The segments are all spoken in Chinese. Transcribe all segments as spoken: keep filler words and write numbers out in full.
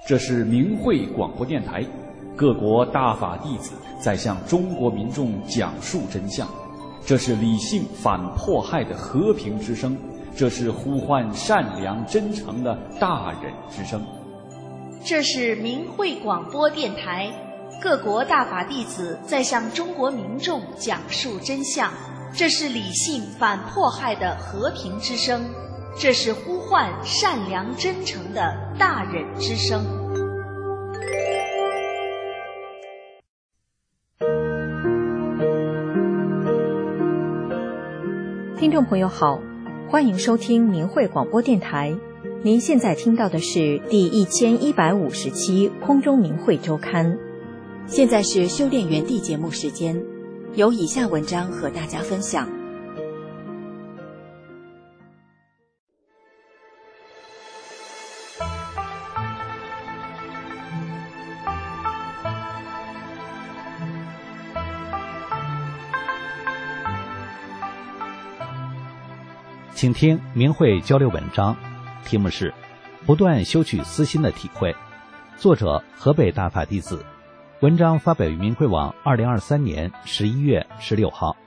这是明慧广播电台，各国大法弟子在向中国民众讲述真相。这是理性反迫害的和平之声，这是呼唤善良真诚的大忍之声。 这是明慧广播电台，各国大法弟子在向中国民众讲述真相。这是理性反迫害的和平之声，这是呼唤善良真诚的大忍之声。 听众朋友好，欢迎收听明慧广播电台。您现在听到的是第一千一百五十期空中明慧周刊。现在是修炼园地节目时间，有以下文章和大家分享。 请听明慧交流文章，题目是不断修取私心的体会，作者河北大法弟子，文章发表于明慧网二零二三年十一月十六号。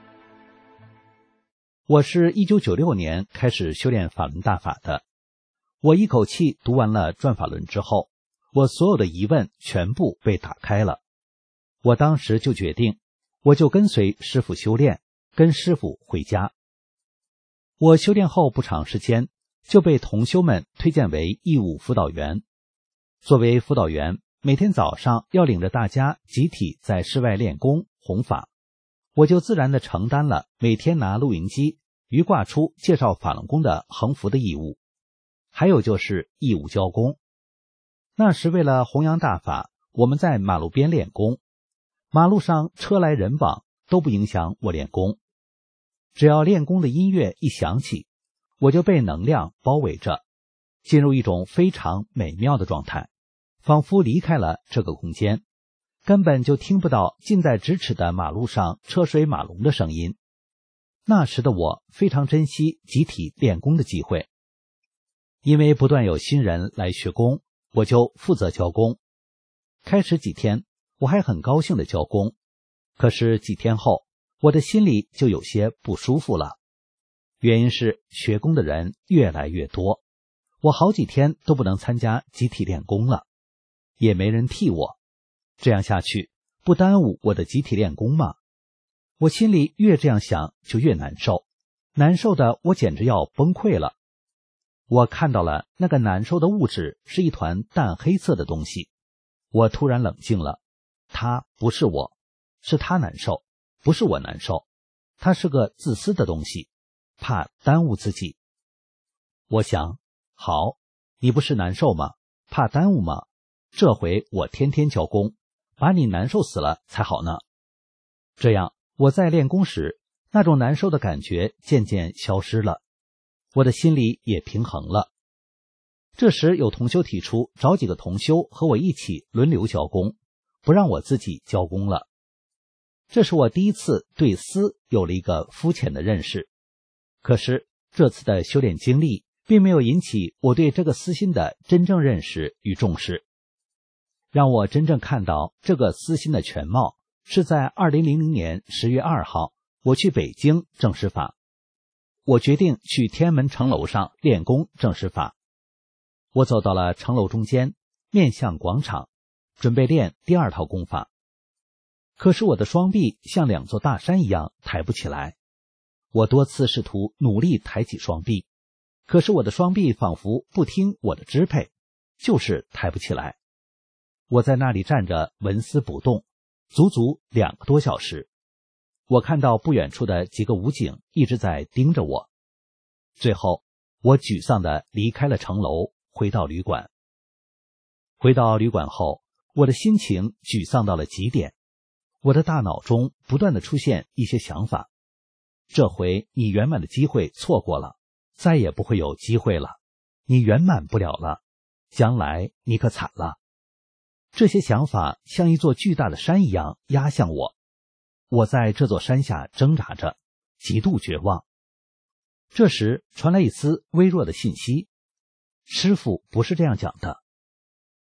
我是一九九六年开始修炼法轮大法的，我一口气读完了转法轮之后，我所有的疑问全部被打开了。我当时就决定，我就跟随师父修炼，跟师父回家。我修炼后不长时间，就被同修们推荐为义务辅导员。作为辅导员，每天早上要领着大家集体在室外练功弘法，我就自然地承担了每天拿录音机鱼挂出介绍法轮功的横幅的义务，还有就是义务教功。那时为了弘扬大法，我们在马路边练功，马路上车来人往都不影响我练功。只要练功的音乐一响起，我就被能量包围着，进入一种非常美妙的状态，仿佛离开了这个空间，根本就听不到近在咫尺的马路上车水马龙的声音。那时的我非常珍惜集体练功的机会，因为不断有新人来学功，我就负责教功。开始几天我还很高兴地教功，可是几天后我的心里就有些不舒服了，原因是学功的人越来越多，我好几天都不能参加集体练功了，也没人替我，这样下去不耽误我的集体练功吗？我心里越这样想就越难受，难受的我简直要崩溃了。我看到了那个难受的物质是一团淡黑色的东西，我突然冷静了，它不是我，是它难受，不是我难受，它是个自私的东西，怕耽误自己。我想，好，你不是难受吗？怕耽误吗？这回我天天教功，把你难受死了才好呢。这样，我在练功时，那种难受的感觉渐渐消失了，我的心里也平衡了。这时有同修提出找几个同修和我一起轮流教功，不让我自己教功了。这是我第一次对私有了一个肤浅的认识，可是这次的修炼经历并没有引起我对这个私心的真正认识与重视。让我真正看到这个私心的全貌，是在二零零零年十月二号，我去北京正式法。我决定去天安门城楼上练功正式法。我走到了城楼中间，面向广场，准备练第二套功法。可是我的双臂像两座大山一样抬不起来，我多次试图努力抬起双臂，可是我的双臂仿佛不听我的支配，就是抬不起来。我在那里站着纹丝不动，足足两个多小时。我看到不远处的几个武警一直在盯着我。最后，我沮丧地离开了城楼，回到旅馆。回到旅馆后，我的心情沮丧到了极点。我的大脑中不断地出现一些想法，这回你圆满的机会错过了，再也不会有机会了，你圆满不了了，将来你可惨了。这些想法像一座巨大的山一样压向我，我在这座山下挣扎着，极度绝望。这时传来一丝微弱的信息，师父不是这样讲的。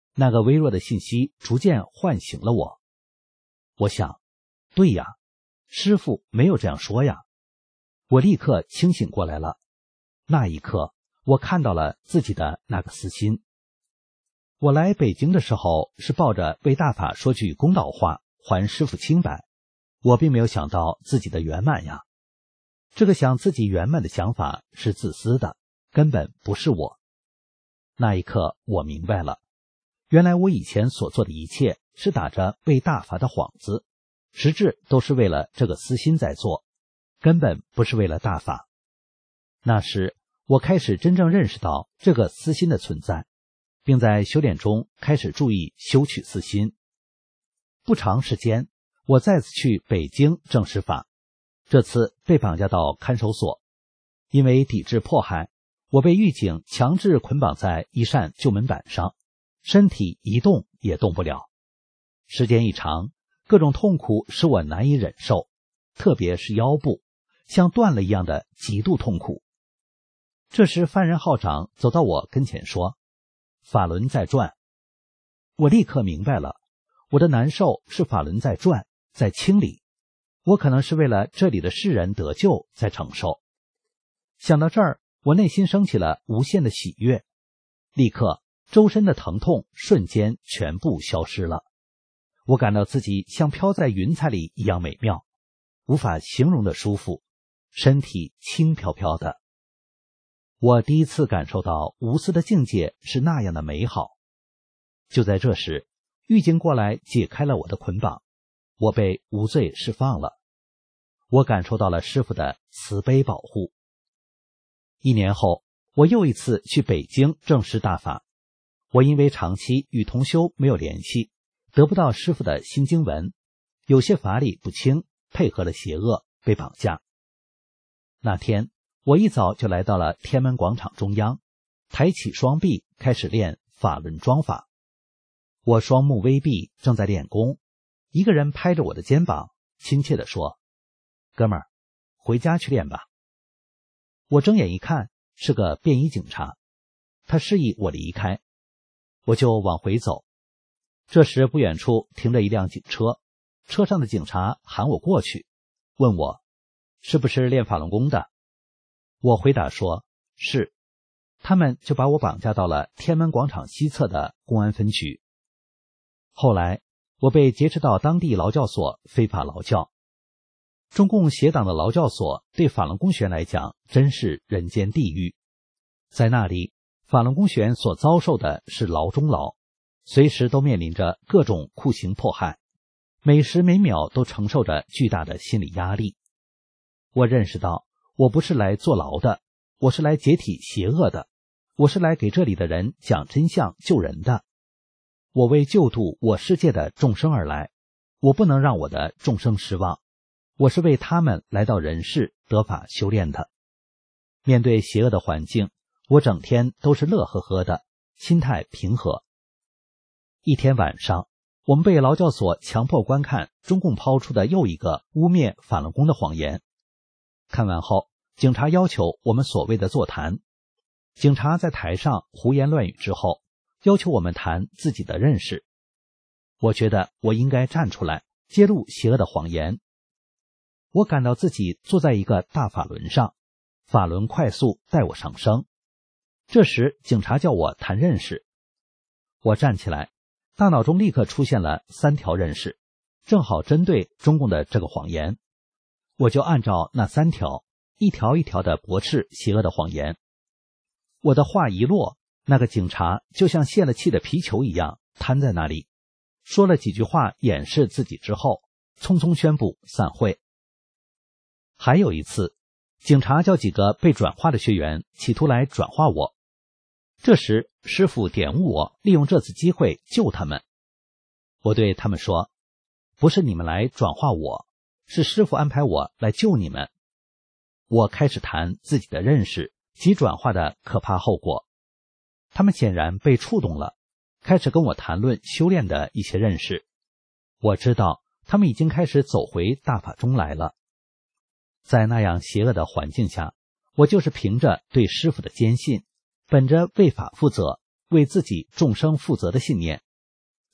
那个微弱的信息逐渐唤醒了我。我想，对呀，师父没有这样说呀。我立刻清醒过来了。那一刻，我看到了自己的那个私心。我来北京的时候是抱着为大法说句公道话，还师父清白，我并没有想到自己的圆满呀。这个想自己圆满的想法是自私的，根本不是我。那一刻我明白了，原来我以前所做的一切是打着为大法的幌子，实质都是为了这个私心在做，根本不是为了大法。那时我开始真正认识到这个私心的存在，并在修炼中开始注意修取私心。不长时间，我再次去北京证实法，这次被绑架到看守所。因为抵制迫害，我被狱警强制捆绑在一扇旧门板上，身体一动也动不了。时间一长，各种痛苦使我难以忍受，特别是腰部，像断了一样的极度痛苦。这时犯人号长走到我跟前说，法轮在转。我立刻明白了，我的难受是法轮在转，在清理，我可能是为了这里的世人得救在承受。想到这儿，我内心升起了无限的喜悦，立刻周身的疼痛瞬间全部消失了。我感到自己像飘在云彩里一样美妙，无法形容的舒服，身体轻飘飘的。我第一次感受到无私的境界是那样的美好。就在这时，狱警过来解开了我的捆绑，我被无罪释放了。我感受到了师父的慈悲保护。一年后，我又一次去北京证实大法。我因为长期与同修没有联系，得不到师父的新经文，有些法理不清，配合了邪恶，被绑架。那天我一早就来到了天安门广场中央，抬起双臂开始练法轮桩法。我双目微闭，正在练功，一个人拍着我的肩膀，亲切地说，哥们儿，回家去练吧。我睁眼一看，是个便衣警察，他示意我离开，我就往回走。这时不远处停着一辆警车，车上的警察喊我过去，问我是不是练法轮功的。我回答说是，他们就把我绑架到了天安门广场西侧的公安分局。后来我被劫持到当地劳教所非法劳教。中共邪党的劳教所对法轮功学员来讲真是人间地狱。在那里，法轮功学员所遭受的是牢中牢，随时都面临着各种酷刑迫害，每时每秒都承受着巨大的心理压力。我认识到，我不是来坐牢的，我是来解体邪恶的，我是来给这里的人讲真相救人的。我为救度我世界的众生而来，我不能让我的众生失望，我是为他们来到人世得法修炼的。面对邪恶的环境，我整天都是乐呵呵的，心态平和。一天晚上，我们被劳教所强迫观看中共抛出的又一个污蔑法轮功的谎言。看完后，警察要求我们所谓的座谈。警察在台上胡言乱语之后，要求我们谈自己的认识。我觉得我应该站出来，揭露邪恶的谎言。我感到自己坐在一个大法轮上，法轮快速带我上升。这时警察叫我谈认识。我站起来，大脑中立刻出现了三条认识，正好针对中共的这个谎言。我就按照那三条，一条一条的驳斥邪恶的谎言。我的话一落，那个警察就像泄了气的皮球一样瘫在那里，说了几句话掩饰自己之后，匆匆宣布散会。还有一次，警察叫几个被转化的学员企图来转化我。这时师父点悟我利用这次机会救他们。我对他们说，不是你们来转化我，是师父安排我来救你们。我开始谈自己的认识及转化的可怕后果。他们显然被触动了，开始跟我谈论修炼的一些认识。我知道他们已经开始走回大法中来了。在那样邪恶的环境下，我就是凭着对师父的坚信，本着为法负责、为自己众生负责的信念，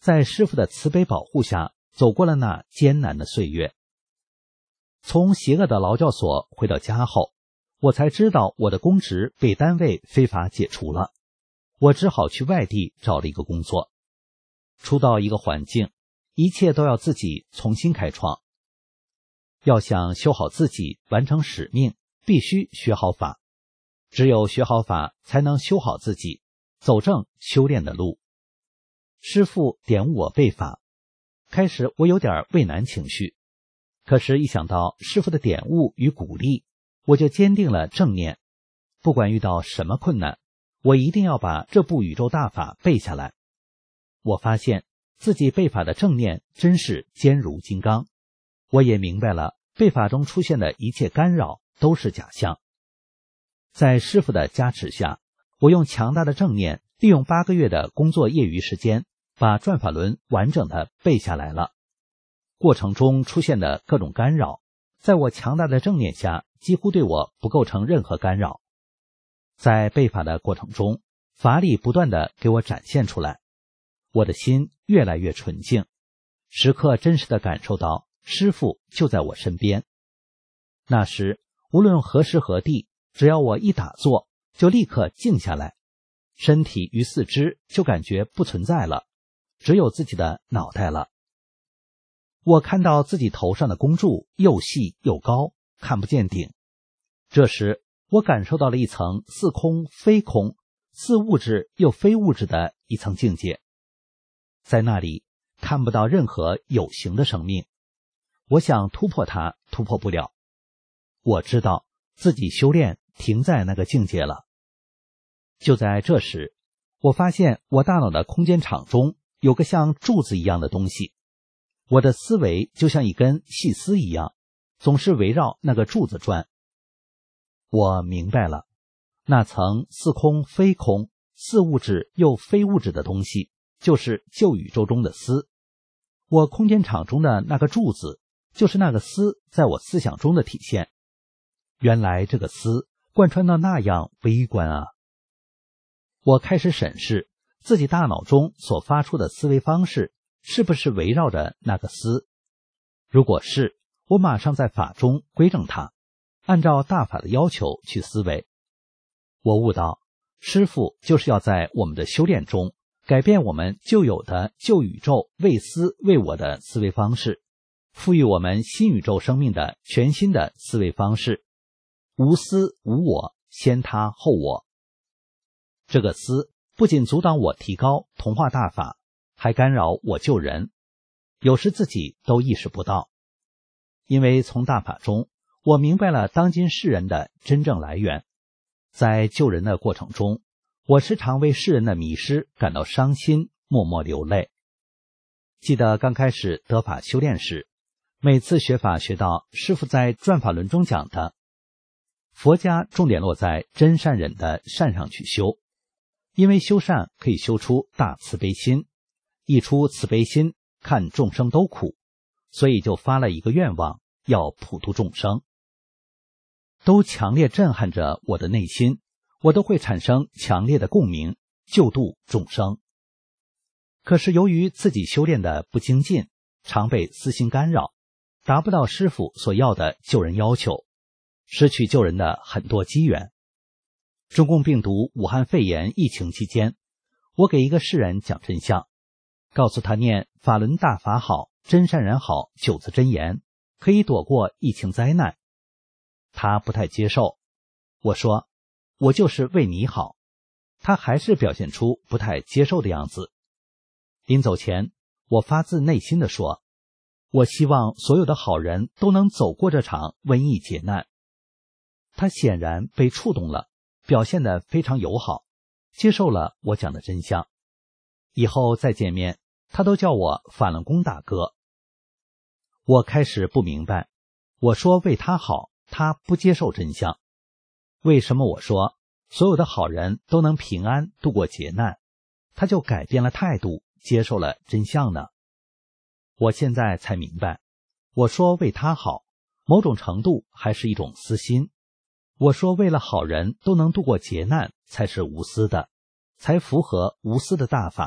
在师父的慈悲保护下走过了那艰难的岁月。从邪恶的劳教所回到家后，我才知道我的公职被单位非法解除了，我只好去外地找了一个工作。初到一个环境，一切都要自己重新开创。要想修好自己，完成使命，必须学好法。只有学好法，才能修好自己，走正修炼的路。师父点悟我背法，开始我有点畏难情绪，可是一想到师父的点悟与鼓励，我就坚定了正念，不管遇到什么困难，我一定要把这部宇宙大法背下来。我发现自己背法的正念真是坚如金刚，我也明白了背法中出现的一切干扰都是假象。在师父的加持下，我用强大的正念，利用八个月的工作业余时间，把转法轮完整的背下来了。过程中出现的各种干扰，在我强大的正念下，几乎对我不构成任何干扰。在背法的过程中，法力不断的给我展现出来，我的心越来越纯净，时刻真实的感受到师父就在我身边。那时无论何时何地，只要我一打坐，就立刻静下来，身体与四肢就感觉不存在了，只有自己的脑袋了。我看到自己头上的弓柱又细又高，看不见顶。这时我感受到了一层似空非空，似物质又非物质的一层境界。在那里看不到任何有形的生命，我想突破它，突破不了。我知道自己修炼停在那个境界了。就在这时，我发现我大脑的空间场中有个像柱子一样的东西，我的思维就像一根细丝一样，总是围绕那个柱子转。我明白了，那层似空非空，似物质又非物质的东西，就是旧宇宙中的丝。我空间场中的那个柱子，就是那个丝在我思想中的体现。原来这个丝贯穿到那样微观啊！我开始审视自己大脑中所发出的思维方式是不是围绕着那个丝。如果是，我马上在法中规正它，按照大法的要求去思维。我悟到，师父就是要在我们的修炼中改变我们旧有的旧宇宙为私为我的思维方式，赋予我们新宇宙生命的全新的思维方式，无私无我，先他后我。这个私不仅阻挡我提高同化大法，还干扰我救人，有时自己都意识不到。因为从大法中，我明白了当今世人的真正来源。在救人的过程中，我时常为世人的迷失感到伤心，默默流泪。记得刚开始得法修炼时，每次学法学到师父在转法轮中讲的，佛家重点落在真善忍的善上去修，因为修善可以修出大慈悲心，一出慈悲心，看众生都苦，所以就发了一个愿望，要普度众生。都强烈震撼着我的内心，我都会产生强烈的共鸣，救度众生。可是由于自己修炼的不精进，常被私心干扰，达不到师父所要的救人要求，失去救人的很多机缘。中共病毒武汉肺炎疫情期间，我给一个世人讲真相，告诉他念法轮大法好，真善人好九字真言，可以躲过疫情灾难。他不太接受，我说我就是为你好，他还是表现出不太接受的样子。临走前，我发自内心地说，我希望所有的好人都能走过这场瘟疫劫难。他显然被触动了，表现得非常友好，接受了我讲的真相。以后再见面，他都叫我法轮功大哥。我开始不明白，我说为他好，他不接受真相。为什么我说所有的好人都能平安度过劫难，他就改变了态度，接受了真相呢？我现在才明白，我说为他好，某种程度还是一种私心。我说为了好人都能度过劫难，才是无私的，才符合无私的大法，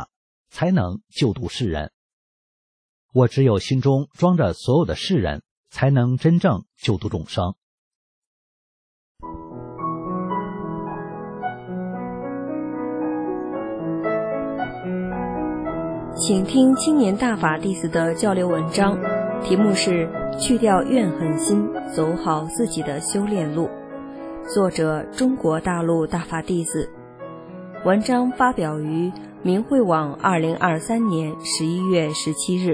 才能救度世人。我只有心中装着所有的世人，才能真正救度众生。 请听青年大法弟子的交流文章，题目是去掉怨恨心，走好自己的修炼路，作者中国大陆大法弟子。文章发表于明慧网二零二三年十一月十七日。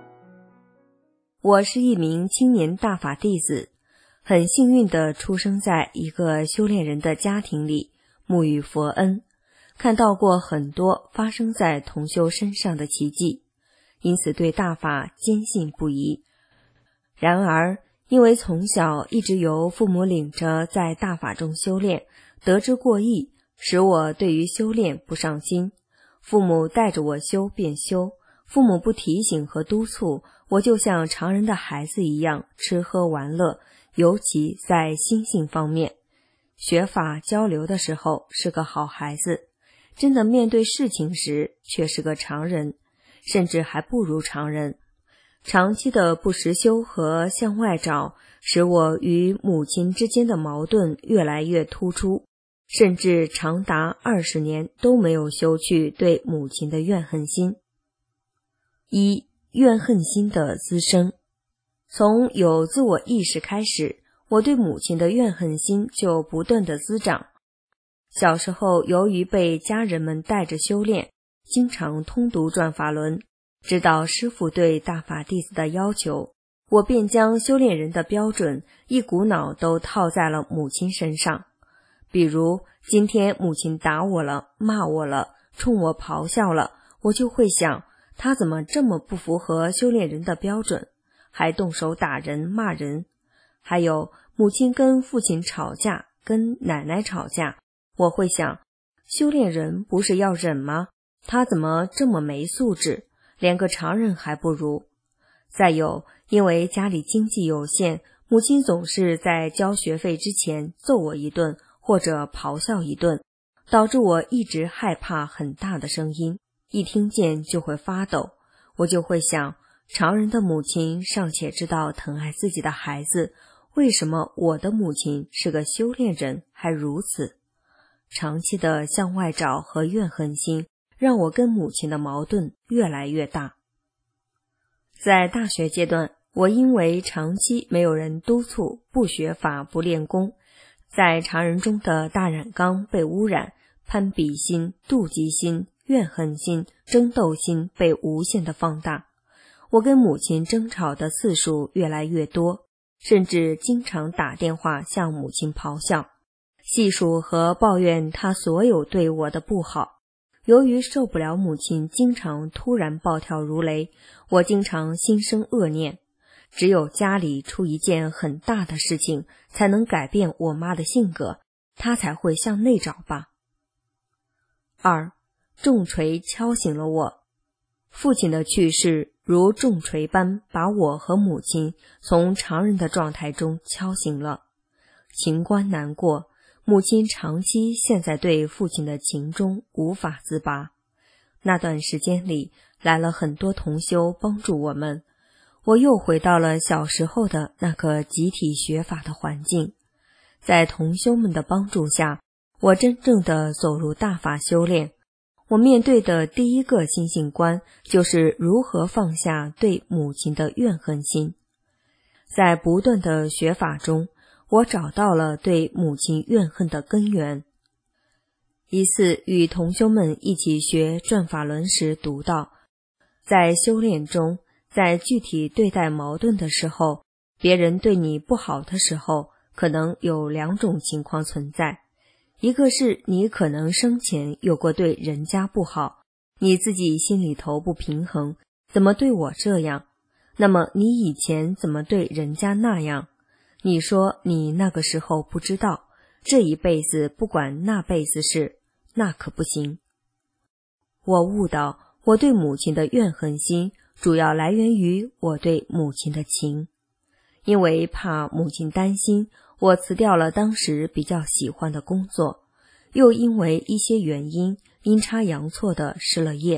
我是一名青年大法弟子，很幸运地出生在一个修炼人的家庭里，沐浴佛恩，看到过很多发生在同修身上的奇迹，因此对大法坚信不疑。然而，因为从小一直由父母领着在大法中修炼，得之过意，使我对于修炼不上心。父母带着我修便修，父母不提醒和督促，我就像常人的孩子一样吃喝玩乐，尤其在心性方面。学法交流的时候是个好孩子，真的面对事情时却是个常人，甚至还不如常人。长期的不实修和向外找，使我与母亲之间的矛盾越来越突出，甚至长达二十年都没有修去对母亲的怨恨心。一、怨恨心的滋生。从有自我意识开始，我对母亲的怨恨心就不断的滋长。小时候由于被家人们带着修炼，经常通读转法轮，知道师父对大法弟子的要求，我便将修炼人的标准一股脑都套在了母亲身上。比如今天母亲打我了，骂我了，冲我咆哮了，我就会想，她怎么这么不符合修炼人的标准，还动手打人骂人。还有母亲跟父亲吵架，跟奶奶吵架，我会想，修炼人不是要忍吗？他怎么这么没素质，连个常人还不如。再有，因为家里经济有限，母亲总是在交学费之前揍我一顿，或者咆哮一顿，导致我一直害怕很大的声音，一听见就会发抖。我就会想，常人的母亲尚且知道疼爱自己的孩子，为什么我的母亲是个修炼人还如此？长期的向外找和怨恨心，让我跟母亲的矛盾越来越大。在大学阶段，我因为长期没有人督促，不学法不练功，在常人中的大染缸被污染，攀比心、妒忌心、怨恨心、争斗心被无限的放大。我跟母亲争吵的次数越来越多，甚至经常打电话向母亲咆哮，细数和抱怨她所有对我的不好。由于受不了母亲经常突然暴跳如雷，我经常心生恶念，只有家里出一件很大的事情才能改变我妈的性格，她才会向内找吧。二、重锤敲醒了我。父亲的去世如重锤般把我和母亲从常人的状态中敲醒了。情关难过，母亲长期陷在对父亲的情中无法自拔。那段时间里来了很多同修帮助我们，我又回到了小时候的那个集体学法的环境。在同修们的帮助下，我真正的走入大法修炼。我面对的第一个心性观就是如何放下对母亲的怨恨心。在不断的学法中，我找到了对母亲怨恨的根源。一次与同修们一起学转法轮时读到，在修炼中，在具体对待矛盾的时候，别人对你不好的时候，可能有两种情况存在。一个是你可能生前有过对人家不好，你自己心里头不平衡，怎么对我这样？那么你以前怎么对人家那样？你说你那个时候不知道，这一辈子不管那辈子事，那可不行。我悟到，我对母亲的怨恨心主要来源于我对母亲的情。因为怕母亲担心，我辞掉了当时比较喜欢的工作，又因为一些原因阴差阳错的失了业，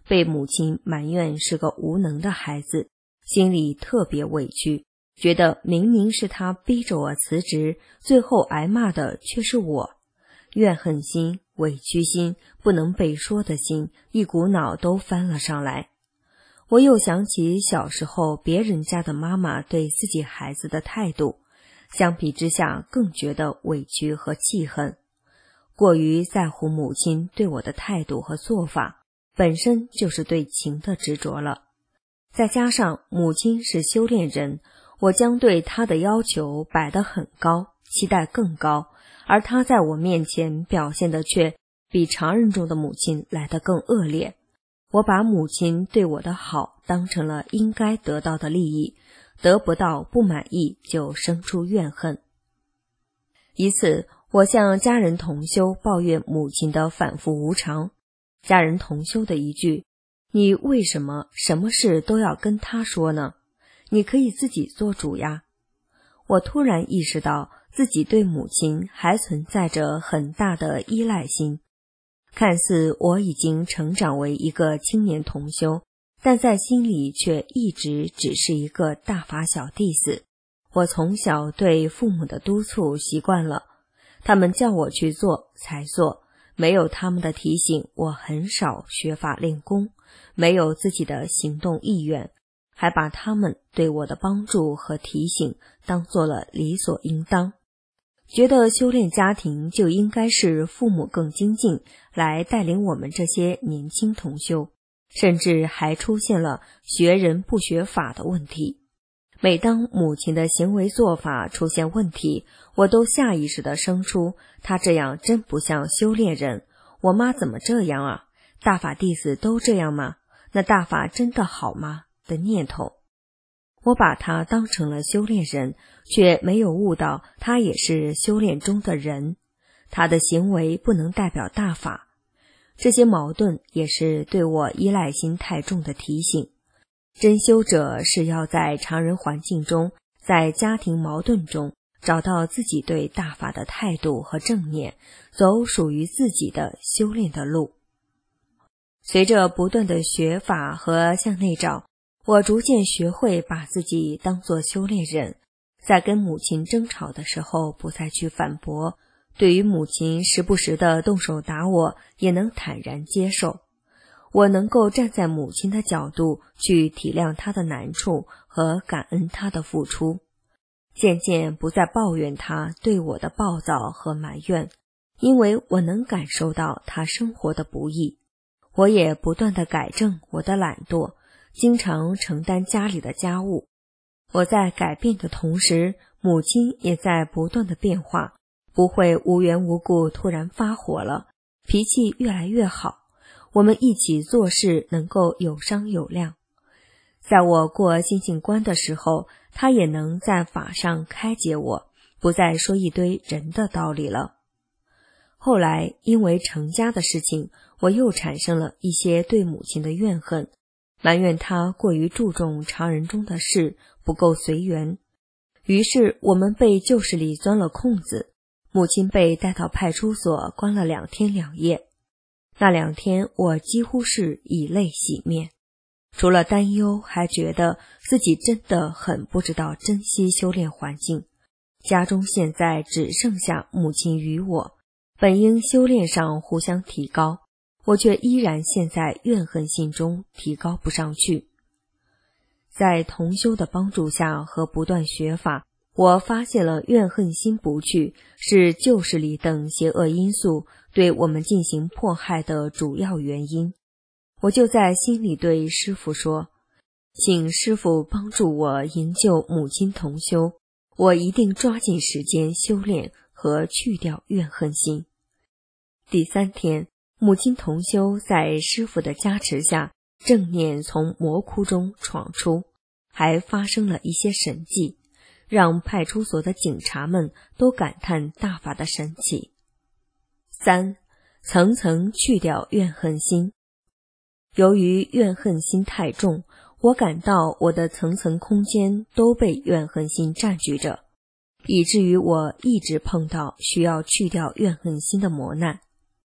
被母亲埋怨是个无能的孩子，心里特别委屈，觉得明明是他逼着我辞职，最后挨骂的却是我。怨恨心、委屈心、不能被说的心，一股脑都翻了上来。我又想起小时候别人家的妈妈对自己孩子的态度，相比之下更觉得委屈和气恨。过于在乎母亲对我的态度和做法，本身就是对情的执着了。再加上母亲是修炼人，我将对她的要求摆得很高，期待更高，而她在我面前表现的却比常人中的母亲来得更恶劣。我把母亲对我的好当成了应该得到的利益，得不到不满意就生出怨恨。一次，我向家人同修抱怨母亲的反复无常，家人同修的一句：“你为什么什么事都要跟他说呢？你可以自己做主呀。”我突然意识到自己对母亲还存在着很大的依赖心。看似我已经成长为一个青年同修，但在心里却一直只是一个大法小弟子。我从小对父母的督促习惯了，他们叫我去做才做，没有他们的提醒，我很少学法练功，没有自己的行动意愿，还把他们对我的帮助和提醒当做了理所应当。觉得修炼家庭就应该是父母更精进，来带领我们这些年轻同修，甚至还出现了学人不学法的问题。每当母亲的行为做法出现问题，我都下意识地生出她这样真不像修炼人，我妈怎么这样啊？大法弟子都这样吗？那大法真的好吗？的念头。我把他当成了修炼人，却没有悟到他也是修炼中的人，他的行为不能代表大法。这些矛盾也是对我依赖心太重的提醒。真修者是要在常人环境中，在家庭矛盾中，找到自己对大法的态度和正念，走属于自己的修炼的路。随着不断的学法和向内找，我逐渐学会把自己当作修炼人，在跟母亲争吵的时候不再去反驳，对于母亲时不时的动手打我，也能坦然接受。我能够站在母亲的角度去体谅她的难处和感恩她的付出，渐渐不再抱怨她对我的暴躁和埋怨，因为我能感受到她生活的不易。我也不断地改正我的懒惰，经常承担家里的家务。我在改变的同时，母亲也在不断的变化，不会无缘无故突然发火了，脾气越来越好。我们一起做事能够有商有量。在我过心性关的时候，她也能在法上开解我，不再说一堆人的道理了。后来因为成家的事情，我又产生了一些对母亲的怨恨，埋怨她过于注重常人中的事，不够随缘。于是我们被旧事里钻了空子，母亲被带到派出所关了两天两夜。那两天我几乎是以泪洗面，除了担忧，还觉得自己真的很不知道珍惜修炼环境。家中现在只剩下母亲与我，本应修炼上互相提高，我却依然陷在怨恨心中，提高不上去。在同修的帮助下和不断学法，我发现了怨恨心不去是旧事里等邪恶因素对我们进行迫害的主要原因。我就在心里对师父说，请师父帮助我营救母亲同修，我一定抓紧时间修炼和去掉怨恨心。第三天，母亲同修在师父的加持下，正念从魔窟中闯出，还发生了一些神迹，让派出所的警察们都感叹大法的神奇。三，层层去掉怨恨心。由于怨恨心太重，我感到我的层层空间都被怨恨心占据着，以至于我一直碰到需要去掉怨恨心的磨难。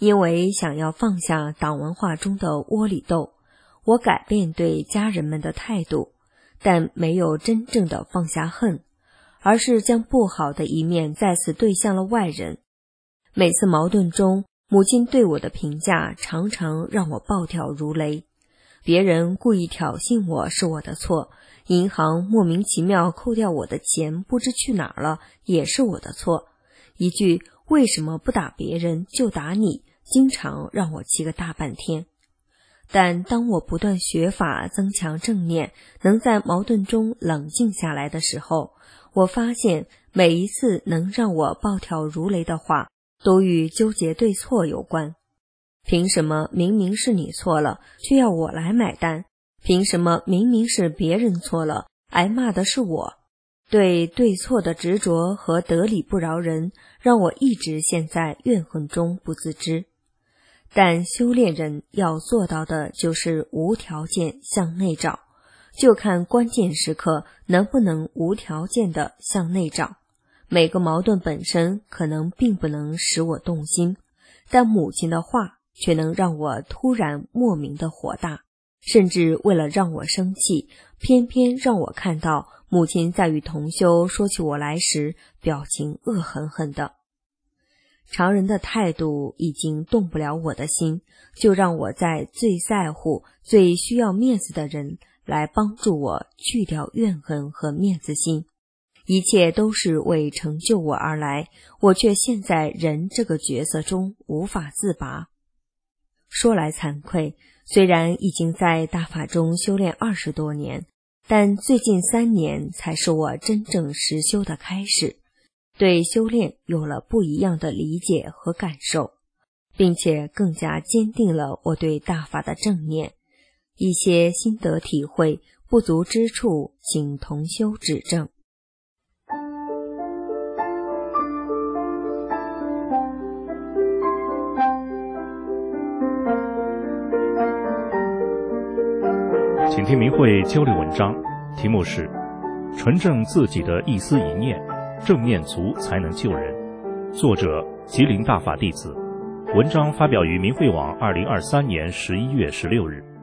因为想要放下党文化中的窝里斗，我改变对家人们的态度，但没有真正的放下恨，而是将不好的一面再次对向了外人。每次矛盾中，母亲对我的评价常常让我暴跳如雷。别人故意挑衅我是我的错，银行莫名其妙扣掉我的钱不知去哪儿了也是我的错。一句为什么不打别人就打你，经常让我气个大半天。但当我不断学法增强正念，能在矛盾中冷静下来的时候，我发现每一次能让我暴跳如雷的话都与纠结对错有关。凭什么明明是你错了，却要我来买单？凭什么明明是别人错了，挨骂的是我？对对错的执着和得理不饶人，让我一直陷在怨恨中不自知。但修炼人要做到的就是无条件向内找，就看关键时刻能不能无条件地向内找。每个矛盾本身可能并不能使我动心，但母亲的话却能让我突然莫名的火大，甚至为了让我生气，偏偏让我看到母亲在与同修说起我来时，表情恶狠狠的。常人的态度已经动不了我的心，就让我在最在乎、最需要面子的人来帮助我去掉怨恨和面子心。一切都是为成就我而来，我却陷在人这个角色中无法自拔。说来惭愧，虽然已经在大法中修炼二十多年，但最近三年才是我真正实修的开始，对修炼有了不一样的理解和感受，并且更加坚定了我对大法的正念。一些心得体会，不足之处，请同修指正。 请听明慧交流文章，题目是纯正自己的一丝一念，正念足才能救人。作者吉林大法弟子，文章发表于明慧网二零二三年十一月十六日。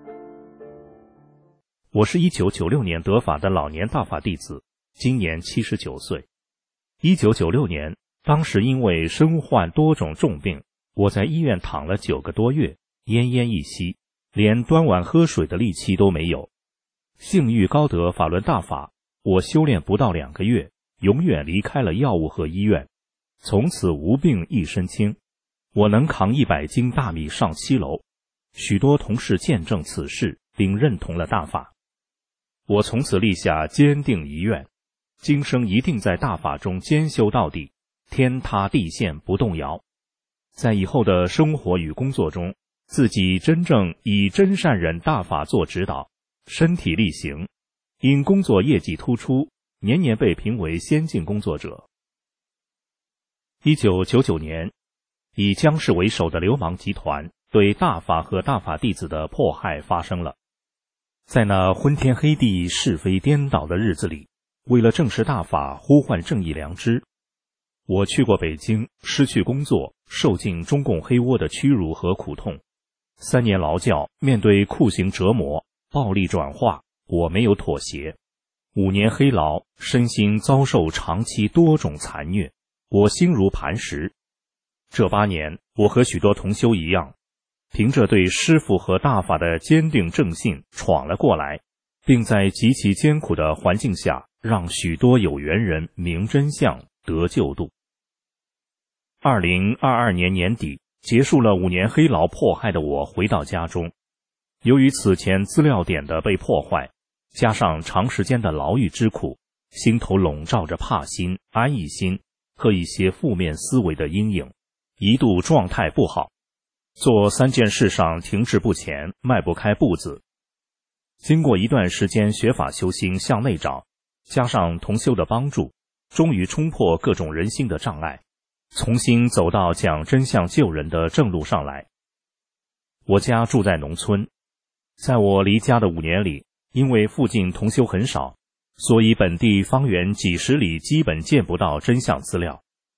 我是一九九六年得法的老年大法弟子，今年七十九岁。一九九六年，当时因为身患多种重病，我在医院躺了九个多月，奄奄一息，连端碗喝水的力气都没有。幸遇高德法轮大法，我修炼不到两个月，永远离开了药物和医院，从此无病一身轻。我能扛一百斤大米上七楼，许多同事见证此事，并认同了大法。我从此立下坚定遗愿，今生一定在大法中兼修到底，天塌地陷不动摇。在以后的生活与工作中，自己真正以真善忍大法做指导，身体力行，因工作业绩突出，年年被评为先进工作者。一九九九年，以江氏为首的流氓集团对大法和大法弟子的迫害发生了。在那昏天黑地、是非颠倒的日子里，为了正视大法，呼唤正义良知，我去过北京，失去工作，受尽中共黑窝的屈辱和苦痛。三年劳教，面对酷刑折磨、暴力转化，我没有妥协。五年黑劳，身心遭受长期多种残虐，我心如磐石。这八年，我和许多同修一样，凭着对师父和大法的坚定正信闯了过来，并在极其艰苦的环境下，让许多有缘人明真相得救度。二零二二年年底，结束了五年黑劳迫害的我回到家中，由于此前资料点的被破坏，加上长时间的牢狱之苦，心头笼罩着怕心、安逸心和一些负面思维的阴影，一度状态不好，做三件事上停滞不前，迈不开步子。经过一段时间学法修心向内找，加上同修的帮助，终于冲破各种人心的障碍，重新走到讲真相救人的正路上来。我家住在农村，在我离家的五年里，因为附近同修很少，所以本地方圆几十里基本见不到真相资料。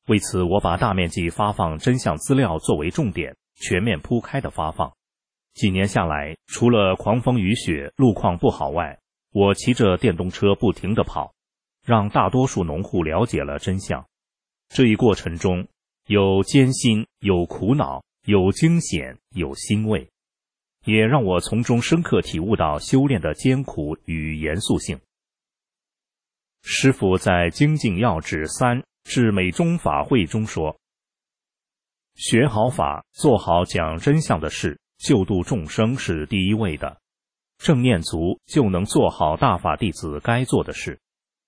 为此，我把大面积发放真相资料作为重点，全面铺开的发放。几年下来，除了狂风雨雪、路况不好外，我骑着电动车不停地跑，让大多数农户了解了真相。这一过程中，有艰辛，有苦恼，有惊险，有欣慰，也让我从中深刻体悟到修炼的艰苦与严肃性。师父在《精进要旨三至美中法会》中说，学好法，做好讲真相的事，救度众生是第一位的，正念足就能做好大法弟子该做的事。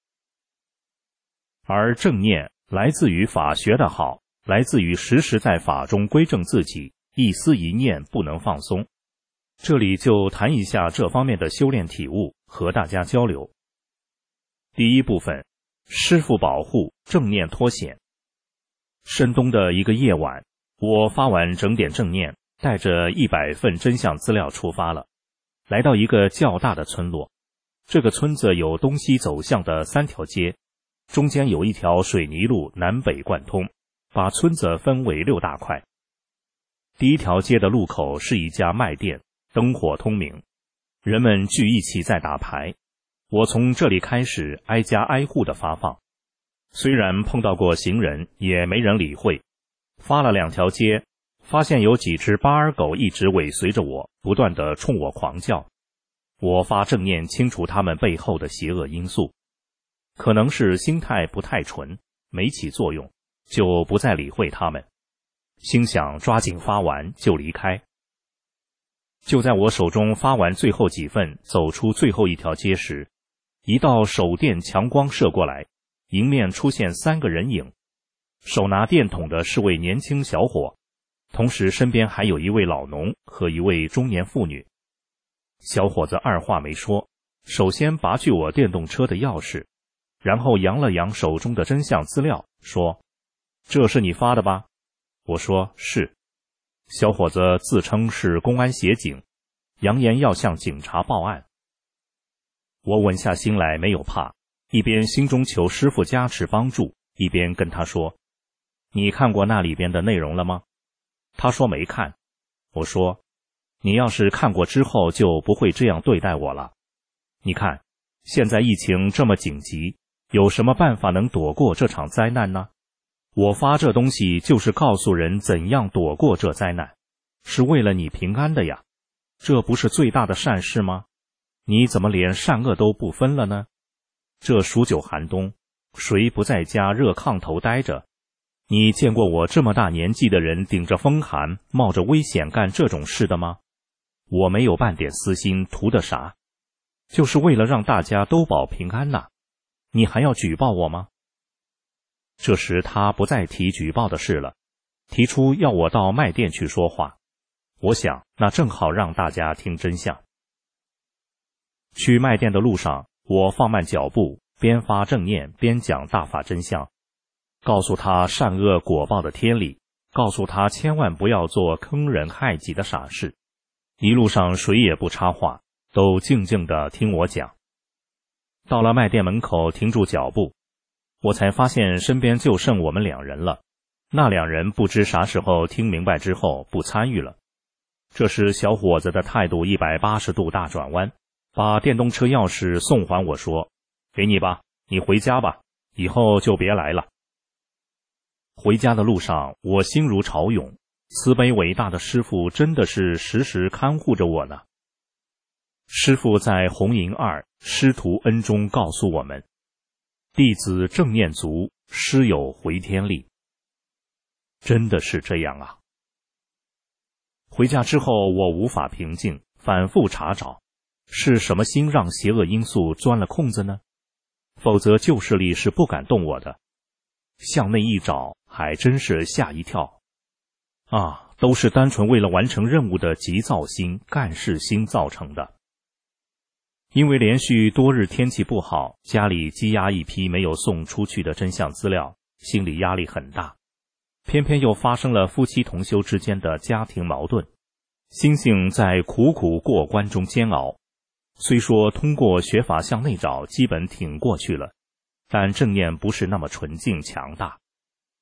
而正念来自于法学的好，来自于时时在法中归正自己，一丝一念不能放松。这里就谈一下这方面的修炼体悟，和大家交流。第一部分，师父保护，正念脱险。深冬的一个夜晚，我发完整点正念，带着一百份真相资料出发了，来到一个较大的村落。这个村子有东西走向的三条街，中间有一条水泥路南北贯通，把村子分为六大块。第一条街的路口是一家卖店，灯火通明，人们聚一起在打牌。我从这里开始挨家挨户的发放，虽然碰到过行人，也没人理会。发了两条街，发现有几只巴尔狗一直尾随着我，不断地冲我狂叫。我发正念清除他们背后的邪恶因素，可能是心态不太纯，没起作用，就不再理会他们，心想抓紧发完就离开。就在我手中发完最后几份，走出最后一条街时，一道手电强光射过来，迎面出现三个人影，手拿电筒的是位年轻小伙，同时身边还有一位老农和一位中年妇女。小伙子二话没说，首先拔去我电动车的钥匙，然后扬了扬手中的真相资料，说：“这是你发的吧？”我说：“是。”小伙子自称是公安协警，扬言要向警察报案。我稳下心来，没有怕，一边心中求师父加持帮助，一边跟他说：“你看过那里边的内容了吗？”他说没看。我说：“你要是看过之后，就不会这样对待我了。你看，现在疫情这么紧急，有什么办法能躲过这场灾难呢？我发这东西就是告诉人怎样躲过这灾难，是为了你平安的呀，这不是最大的善事吗？你怎么连善恶都不分了呢？这数九寒冬，谁不在家热炕头待着？你见过我这么大年纪的人顶着风寒，冒着危险干这种事的吗？我没有半点私心，图的啥？就是为了让大家都保平安呐。你还要举报我吗？”这时他不再提举报的事了，提出要我到卖店去说话。我想那正好让大家听真相。去卖店的路上，我放慢脚步，边发正念边讲大法真相，告诉他善恶果报的天理，告诉他千万不要做坑人害己的傻事。一路上谁也不插话，都静静地听我讲。到了卖店门口，停住脚步，我才发现身边就剩我们两人了。那两人不知啥时候听明白之后不参与了。这时小伙子的态度一百八十度大转弯，把电动车钥匙送还我，说：“给你吧，你回家吧，以后就别来了。”回家的路上，我心如潮涌，慈悲伟大的师父真的是时时看护着我呢。师父在红银二师徒恩中告诉我们，弟子正念足，师有回天力。真的是这样啊。回家之后，我无法平静，反复查找，是什么心让邪恶因素钻了空子呢？否则旧势力是不敢动我的。向内一找，还真是吓一跳。啊，都是单纯为了完成任务的急躁心、干事心造成的。因为连续多日天气不好，家里积压一批没有送出去的真相资料，心理压力很大。偏偏又发生了夫妻同修之间的家庭矛盾，心性在苦苦过关中煎熬。虽说通过学法向内找基本挺过去了，但正念不是那么纯净强大。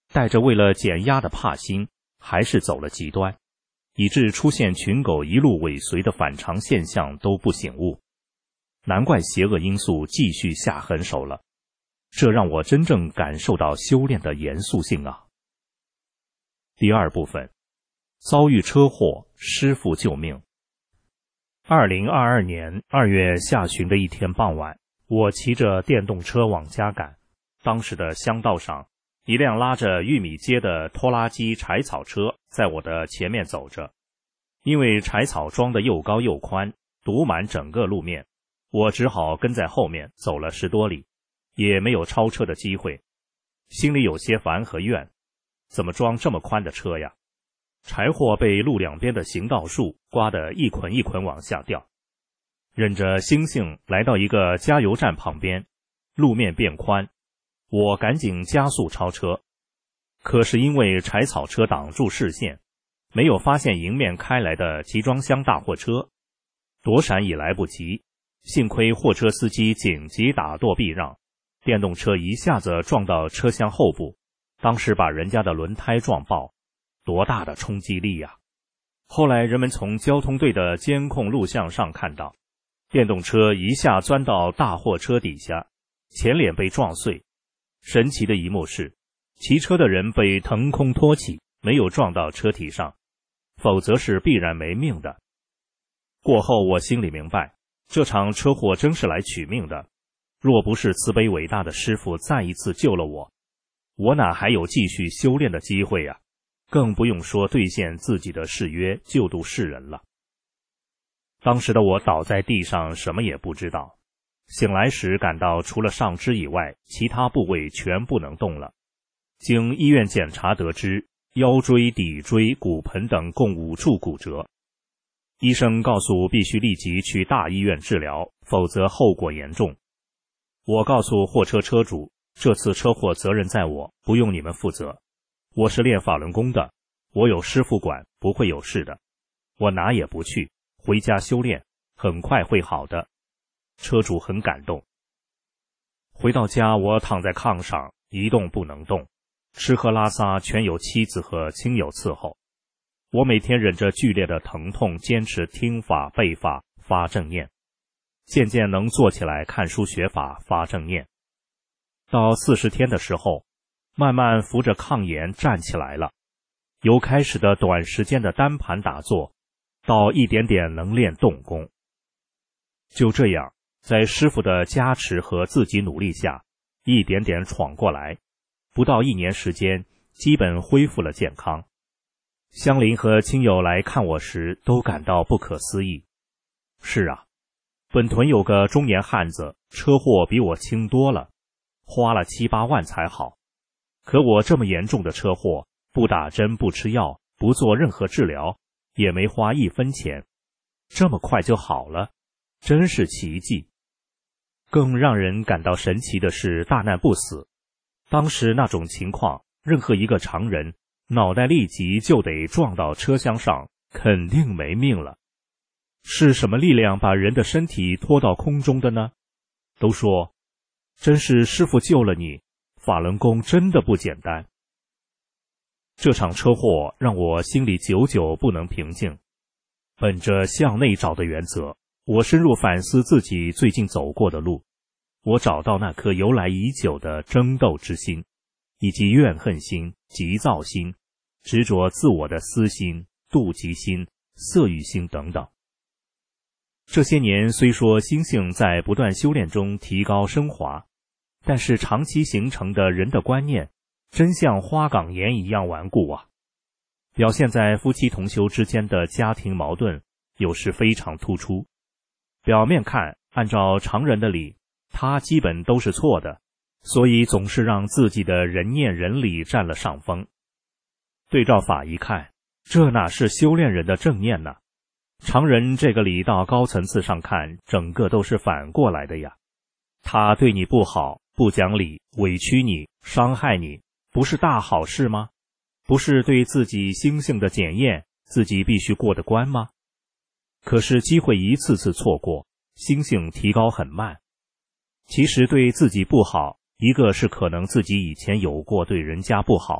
带着为了减压的怕心，还是走了极端，以致出现群狗一路尾随的反常现象都不醒悟。难怪邪恶因素继续下狠手了，这让我真正感受到修炼的严肃性啊。第二部分，遭遇车祸，师父救命。二零二二年二月下旬的一天傍晚，我骑着电动车往家赶，当时的乡道上，一辆拉着玉米秸的拖拉机柴草车在我的前面走着。因为柴草装得又高又宽，堵满整个路面，我只好跟在后面走了十多里，也没有超车的机会。心里有些烦和怨，怎么装这么宽的车呀？柴火被路两边的行道树刮得一捆一捆往下掉。忍着心性来到一个加油站旁边，路面变宽，我赶紧加速超车。可是因为柴草车挡住视线，没有发现迎面开来的集装箱大货车，躲闪已来不及，幸亏货车司机紧急打舵避让，电动车一下子撞到车厢后部，当时把人家的轮胎撞爆，多大的冲击力呀！后来人们从交通队的监控录像上看到，电动车一下钻到大货车底下，前脸被撞碎。神奇的一幕是，骑车的人被腾空托起，没有撞到车体上，否则是必然没命的。过后我心里明白，这场车祸真是来取命的，若不是慈悲伟大的师父再一次救了我，我哪还有继续修炼的机会呀？更不用说兑现自己的誓约，救度世人了。当时的我倒在地上，什么也不知道。醒来时感到除了上肢以外，其他部位全不能动了。经医院检查得知，腰椎、骶椎、骨盆等共五处骨折。医生告诉必须立即去大医院治疗，否则后果严重。我告诉货车车主，这次车祸责任在我，不用你们负责。我是练法轮功的，我有师父管，不会有事的。我哪也不去，回家修炼，很快会好的。车主很感动。回到家，我躺在炕上，一动不能动，吃喝拉撒全有妻子和亲友伺候。我每天忍着剧烈的疼痛，坚持听法、背法、发正念，渐渐能坐起来看书学法、发正念。到四十天的时候，慢慢扶着炕沿站起来了，由开始的短时间的单盘打坐，到一点点能练动功。就这样，在师父的加持和自己努力下，一点点闯过来，不到一年时间，基本恢复了健康。乡邻和亲友来看我时，都感到不可思议。是啊，本屯有个中年汉子，车祸比我轻多了，花了七八万才好。可我这么严重的车祸，不打针不吃药，不做任何治疗，也没花一分钱，这么快就好了，真是奇迹。更让人感到神奇的是大难不死。当时那种情况，任何一个常人脑袋立即就得撞到车厢上，肯定没命了。是什么力量把人的身体拖到空中的呢？都说真是师父救了你，法轮功真的不简单。这场车祸让我心里久久不能平静。本着向内找的原则，我深入反思自己最近走过的路，我找到那颗由来已久的争斗之心，以及怨恨心、急躁心、执着自我的私心、妒忌心、色欲心等等。这些年虽说心性在不断修炼中提高升华，但是长期形成的人的观念真像花岗岩一样顽固啊！表现在夫妻同修之间的家庭矛盾有时非常突出。表面看，按照常人的理，他基本都是错的，所以总是让自己的人念人理占了上风。对照法一看，这哪是修炼人的正念呢？常人这个理到高层次上看，整个都是反过来的呀。他对你不好，不讲理，委屈你，伤害你，不是大好事吗？不是对自己心性的检验，自己必须过的关吗？可是机会一次次错过，心性提高很慢。其实对自己不好，一个是可能自己以前有过对人家不好，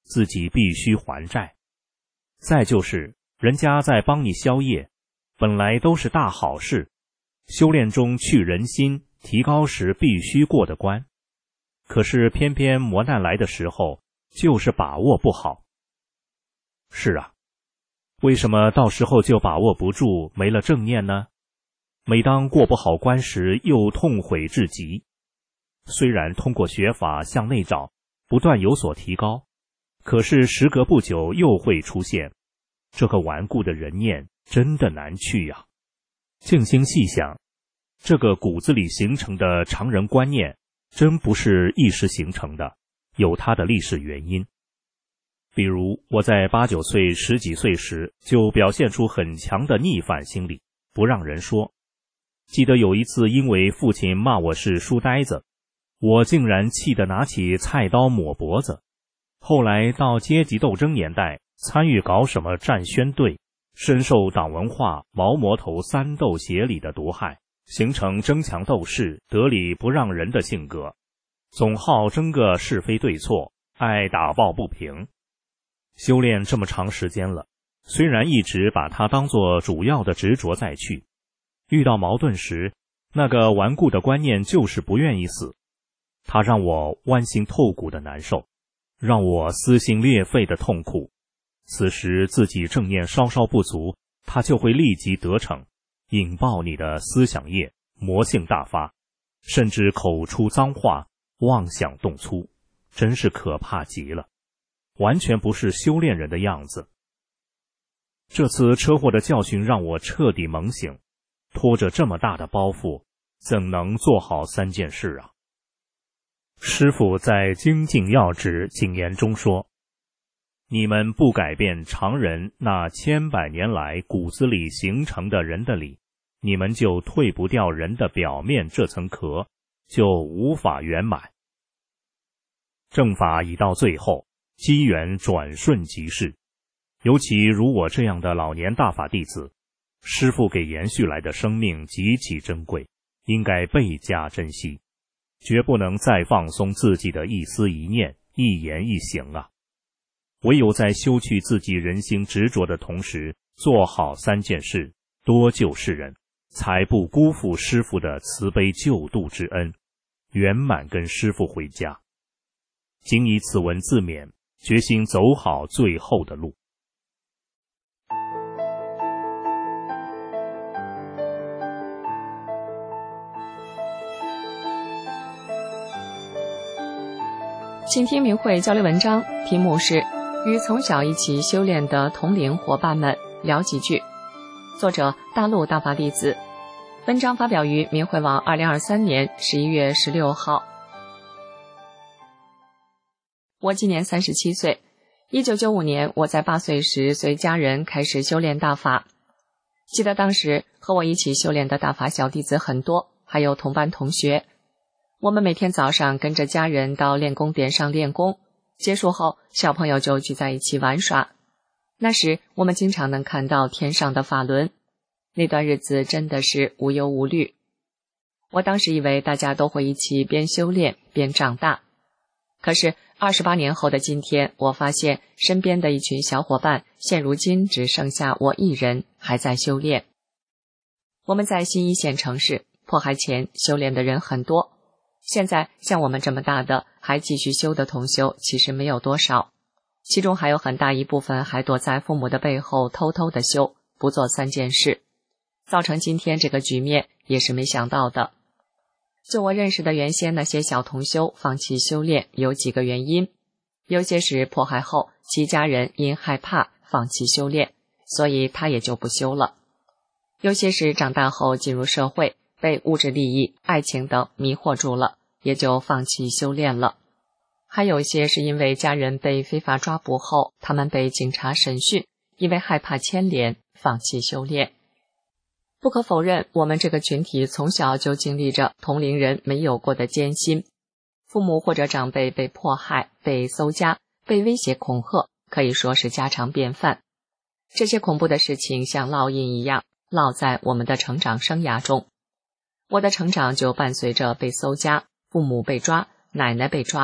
自己必须还债。再就是人家在帮你消业，本来都是大好事，修炼中去人心提高时必须过的关，可是偏偏磨难来的时候就是把握不好。是啊，为什么到时候就把握不住，没了正念呢？每当过不好关时又痛悔至极。虽然通过学法向内找，不断有所提高，可是时隔不久又会出现，这个顽固的人念真的难去呀、啊。静心细想，这个骨子里形成的常人观念真不是一时形成的，有它的历史原因。比如我在八九岁十几岁时就表现出很强的逆反心理，不让人说。记得有一次因为父亲骂我是书呆子，我竟然气得拿起菜刀抹脖子。后来到阶级斗争年代，参与搞什么战宣队，深受党文化毛魔头三斗协理的毒害，形成争强斗势得理不让人的性格，总好争个是非对错，爱打抱不平。修炼这么长时间了，虽然一直把它当作主要的执着再去，遇到矛盾时，那个顽固的观念就是不愿意死，它让我剜心透骨的难受，让我撕心裂肺的痛苦。此时自己正念稍稍不足，它就会立即得逞，引爆你的思想业，魔性大发，甚至口出脏话，妄想动粗，真是可怕极了，完全不是修炼人的样子。这次车祸的教训让我彻底猛醒，拖着这么大的包袱，怎能做好三件事啊？师父在精进要旨谨言中说，你们不改变常人那千百年来骨子里形成的人的理，你们就退不掉人的表面这层壳，就无法圆满。正法已到最后，机缘转瞬即逝，尤其如我这样的老年大法弟子，师父给延续来的生命极其珍贵，应该倍加珍惜，绝不能再放松自己的一思一念、一言一行啊！唯有在修去自己人心执着的同时，做好三件事，多救世人，才不辜负师父的慈悲救度之恩，圆满跟师父回家。谨以此文自勉，决心走好最后的路。 请听明慧交流文章，题目是与从小一起修炼的同龄伙伴们聊几句，作者大陆大法弟子。文章发表于明慧网二零二三年十一月十六号。我今年三十七岁，一九九五年我在八岁时随家人开始修炼大法。记得当时和我一起修炼的大法小弟子很多，还有同班同学。我们每天早上跟着家人到练功点上练功，结束后小朋友就聚在一起玩耍。那时我们经常能看到天上的法轮，那段日子真的是无忧无虑。我当时以为大家都会一起边修炼边长大，可是二十八年后的今天，我发现身边的一群小伙伴现如今只剩下我一人还在修炼。我们在新一线城市，迫害前修炼的人很多，现在像我们这么大的还继续修的同修其实没有多少，其中还有很大一部分还躲在父母的背后偷偷的修，不做三件事，造成今天这个局面也是没想到的。就我认识的原先那些小同修放弃修炼有几个原因，有些是迫害后其家人因害怕放弃修炼，所以他也就不修了；有些是长大后进入社会，被物质利益、爱情等迷惑住了，也就放弃修炼了；还有一些是因为家人被非法抓捕后，他们被警察审讯，因为害怕牵连放弃修炼。不可否认，我们这个群体从小就经历着同龄人没有过的艰辛，父母或者长辈被迫害、被搜家、被威胁恐吓，可以说是家常便饭。这些恐怖的事情像烙印一样烙在我们的成长生涯中。我的成长就伴随着被搜家、父母被抓、奶奶被抓，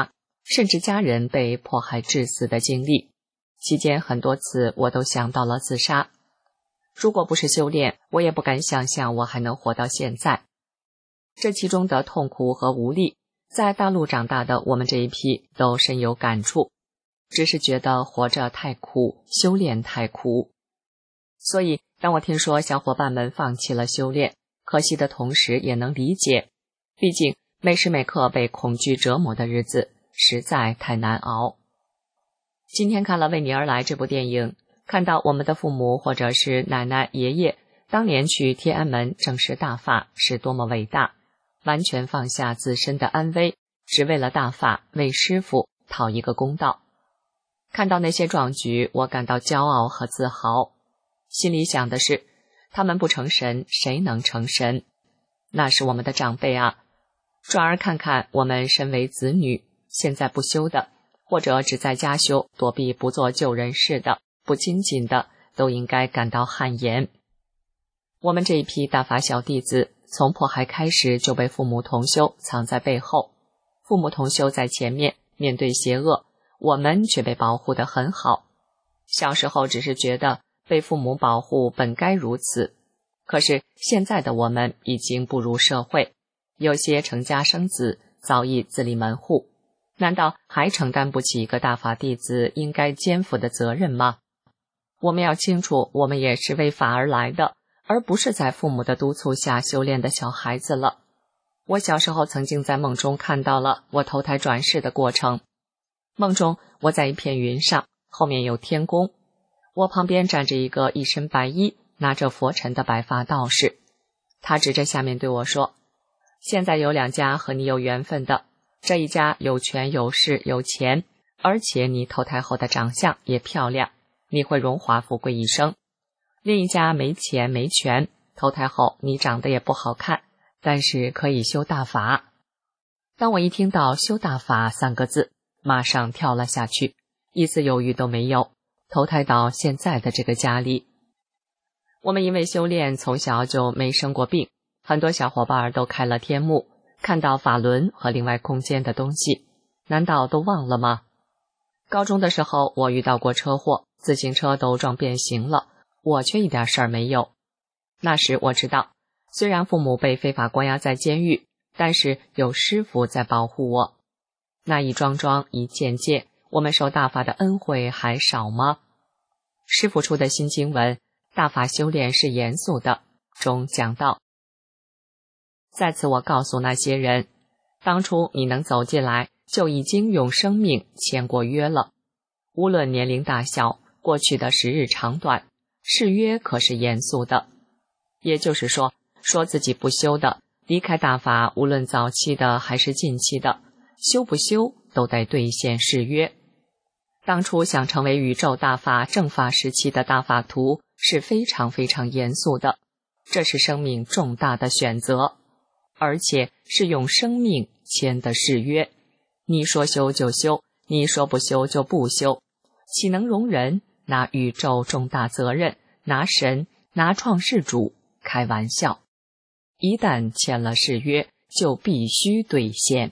甚至家人被迫害致死的经历。期间很多次我都想到了自杀。如果不是修炼，我也不敢想象我还能活到现在。这其中的痛苦和无力，在大陆长大的我们这一批都深有感触，只是觉得活着太苦，修炼太苦。所以当我听说小伙伴们放弃了修炼，可惜的同时也能理解，毕竟每时每刻被恐惧折磨的日子实在太难熬。今天看了《为你而来》这部电影，看到我们的父母或者是奶奶爷爷当年去天安门正视大法是多么伟大，完全放下自身的安危，只为了大法，为师父讨一个公道。看到那些壮举，我感到骄傲和自豪，心里想的是，他们不成神，谁能成神？那是我们的长辈啊。转而看看我们身为子女，现在不修的，或者只在家修，躲避不做救人事的，不精进的，都应该感到汗颜。我们这一批大法小弟子，从迫害开始就被父母同修藏在背后，父母同修在前面，面对邪恶，我们却被保护得很好。小时候只是觉得被父母保护本该如此，可是现在的我们已经步入社会，有些成家生子，早已自立门户，难道还承担不起一个大法弟子应该肩负的责任吗？我们要清楚，我们也是为法而来的，而不是在父母的督促下修炼的小孩子了。我小时候曾经在梦中看到了我投胎转世的过程。梦中我在一片云上，后面有天宫，我旁边站着一个一身白衣，拿着佛尘的白发道士。他指着下面对我说，现在有两家和你有缘分的，这一家有权有势有钱，而且你投胎后的长相也漂亮，你会荣华富贵一生。另一家没钱没权，投胎后你长得也不好看，但是可以修大法。当我一听到修大法三个字，马上跳了下去，一丝犹豫都没有，投胎到现在的这个家里。我们因为修炼从小就没生过病，很多小伙伴都开了天目，看到法轮和另外空间的东西，难道都忘了吗？高中的时候我遇到过车祸，自行车都撞变形了，我却一点事儿没有。那时我知道，虽然父母被非法关押在监狱，但是有师父在保护我。那一桩桩一件件，我们受大法的恩惠还少吗？师父出的新经文，大法修炼是严肃的，中讲到，在此我告诉那些人，当初你能走进来，就已经用生命签过约了。无论年龄大小，过去的时日长短，誓约可是严肃的。也就是说，说自己不修的，离开大法，无论早期的还是近期的，修不修都得兑现誓约。当初想成为宇宙大法正法时期的大法徒是非常非常严肃的，这是生命重大的选择，而且是用生命签的誓约。你说修就修，你说不修就不修，岂能容人拿宇宙重大责任，拿神拿创世主开玩笑？一旦签了誓约，就必须兑现。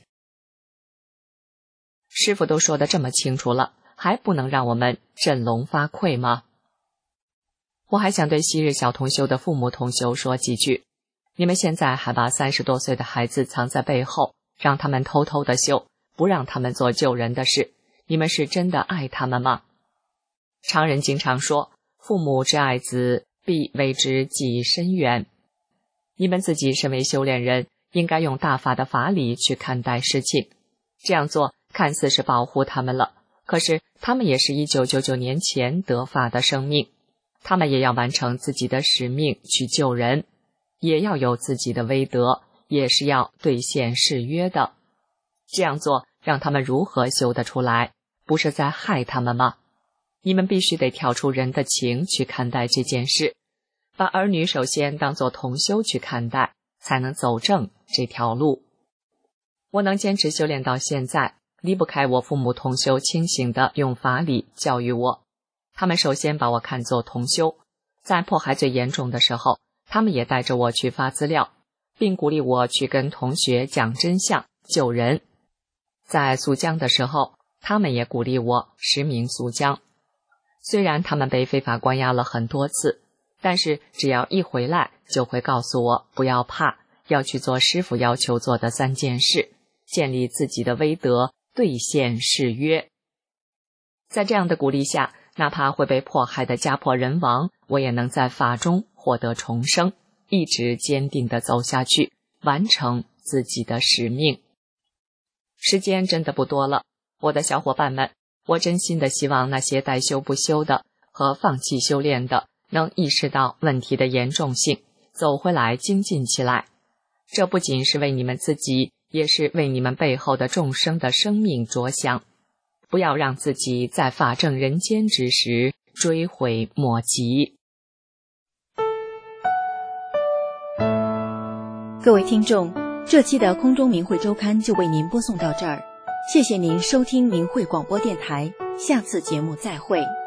师父都说得这么清楚了，还不能让我们振聋发聩吗？我还想对昔日小同修的父母同修说几句，你们现在还把三十多岁的孩子藏在背后，让他们偷偷的修，不让他们做救人的事，你们是真的爱他们吗？常人经常说，父母之爱子，必为之计深远。你们自己身为修炼人，应该用大法的法理去看待事情，这样做看似是保护他们了，可是他们也是一九九九年前得法的生命，他们也要完成自己的使命去救人，也要有自己的威德，也是要兑现誓约的。这样做让他们如何修得出来？不是在害他们吗？你们必须得跳出人的情去看待这件事，把儿女首先当作同修去看待，才能走正这条路。我能坚持修炼到现在，离不开我父母同修清醒地用法理教育我。他们首先把我看作同修，在迫害最严重的时候，他们也带着我去发资料，并鼓励我去跟同学讲真相救人。 在苏江的时候，他们也鼓励我实名苏江。虽然他们被非法关押了很多次，但是只要一回来，就会告诉我不要怕，要去做师父要求做的三件事，建立自己的威德，兑现誓约。在这样的鼓励下，哪怕会被迫害的家破人亡，我也能在法中获得重生，一直坚定地走下去，完成自己的使命。时间真的不多了，我的小伙伴们，我真心的希望那些待修不修的和放弃修炼的能意识到问题的严重性，走回来精进起来。这不仅是为你们自己，也是为你们背后的众生的生命着想。不要让自己在法正人间之时追悔莫及。 各位听众，这期的空中明慧周刊就为您播送到这儿，谢谢您收听明慧广播电台，下次节目再会。